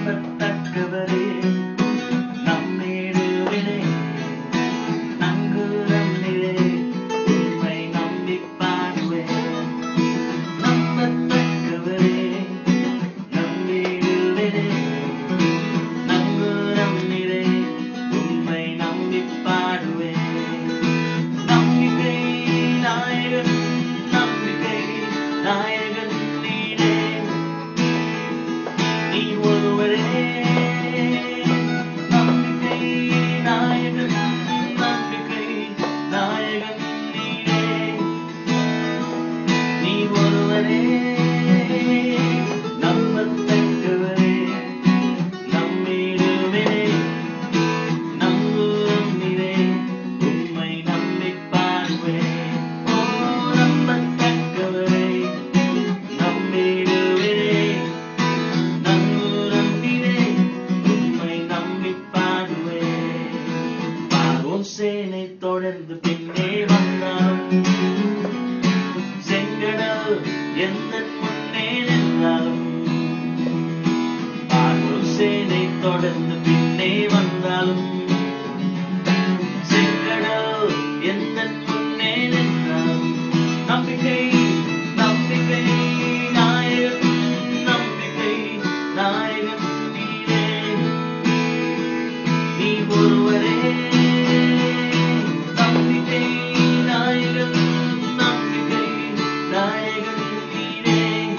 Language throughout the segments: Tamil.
நம்பத்தக்கவரே நம்மேடுவினே நங்குரம்மிலே உம்மை நம்பிப் பாடுவேன். நம்பத்தக்கவரே நம்மேடுவினே நங்குரம்மிலே உம்மை நம்பிப் பாடுவேன். நம்பிக்கை நாயகன் நம்பிக்கை நாயகன் நீரே நீ ஒருவரே. நம்பிக்கை நாயகன் நம்பிக்கை நாயகன் நீரே நீ ஒருவரே. நம்பத்தக்கவரே நம்மிடமே நம்பும் நீரே உம்மை நம்பிப் பாடுவேன். ஓ நம்பத்தக்கவரே நம்மிடமே நம்பும் நீரே உம்மை நம்பிப் பாடுவேன். பார்வோன் சேனை தொடர்ந்து பின்னே வந்தாலும் செங்கடல் எந்தன் முன்னே நின்றாலும் பார்வோன் சேனை தொடர்ந்து பின்னே வந்தாலும் செங்கடல் எந்தன் முன்னே நின்றாலும் நம்பிக்கை நம்பிக்கை நாயகன் நம்பிக்கை நாயகன் நீரே நீ ஒருவரே. நம்பிக்கை நாயகன் நம்பிக்கை நாயகன் நீரே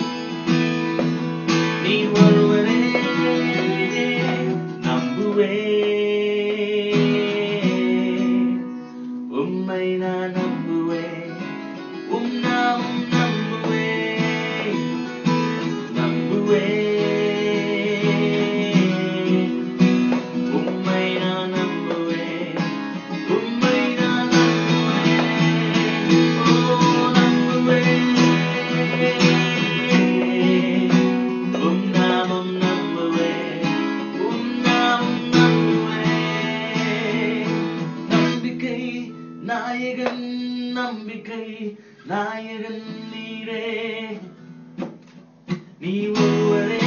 நீ ஒருவரே. நம்புவேன் உம்மை நான் நம்புவேன். உம் நாமம் நம்புவேன் நம்புவேன் உம்மை நான் நம்புவேன். உம்மை நான் நம்புவேன். ஓ நம்புவேன் உம் நாமம் நம்புவேன். உம் நாமம் நம்புவேன். நம்பிக்கை நாயகன் நம்பிக்கை நாயகன் நீரே நீ ஒருவரே.